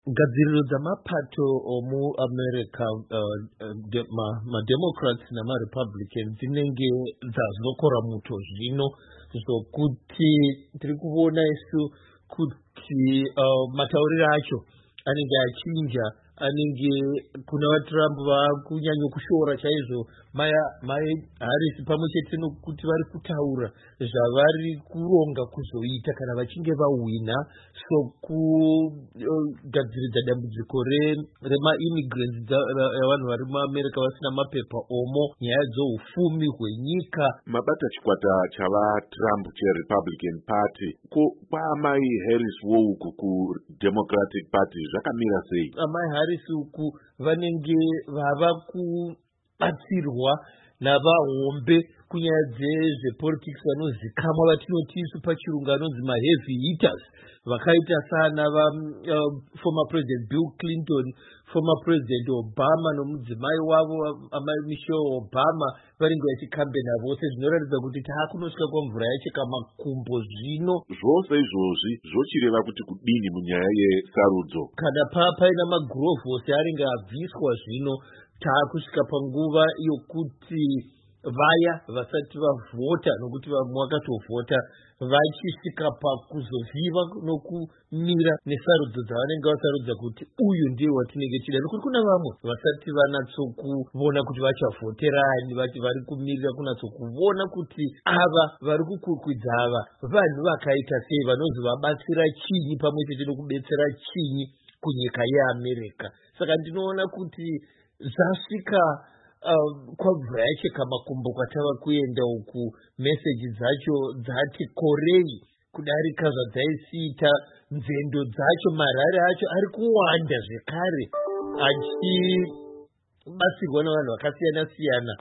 Gadziriro dzamapato omuAmerica maDemocrats namaRepublicans dzinenge dzazokora muto zvino zvokuti tiri kuona isu kuti matauriro acho anenge achinja, anenge kuna vaTrump vakunyanya kushora chaizvo mai Harris pamwe chete nokuti vari kutaura zvavari kuronga kuzoita kana vachinge vahwina, sokugadziridza dambudziko remaimmigrants yavanhu vari muAmerica vasina mapepa omo, nyaya dzoufumi hwenyika. Mabata chikwata chavaTrump cheRepublican Party kwaamai Harris wouku kuDemocratic Party zvakamira sei? Amai Harris uku vanenge vava kubatsirwa navahombe kunyaya dzezvepolitics vanozikamwa vatinoti isu pachirungu anonzi maheavy hitters, vakaita sana former president Bill Clinton, former president Obama nomudzimai wavo amai Michelle Obama varinge vachikambena vose, zvinoratidza kuti taakunosvika kwamvura yacheka makumbo zvino. Zvose izvozvi zvochireva kuti kudini munyaya yesarudzo? Kana paina magurovhosi aringe abviswa zvino, taakusvika panguva yokuti vaya vasati vavhota, nokuti vamwe vakatovhota, vachisvika pakuzovhiva nokumira nesarudzo dzavanenge vasarudza kuti uyu ndiye watinenge tida, nokuti kuna vamwe vasati vanatsokuona kuti vachavhoterani, vari kumirira kunatsokuona kuti ava vari kukurkwidza ava vanhu vakaita sei, vanozi vabatsira chinyi pamwe chete nokubetsera chinyi kunyika yeAmerica. Saka ndinoona kuti zvasvika kwamvura yacheka makumbo kwatava kuenda uku. Meseji dzacho dzati korei kudarika zvadzaisiita, nzendo dzacho, marari acho ari kuwanda zvekare achibatsirwa navanhu vakasiyana siyana.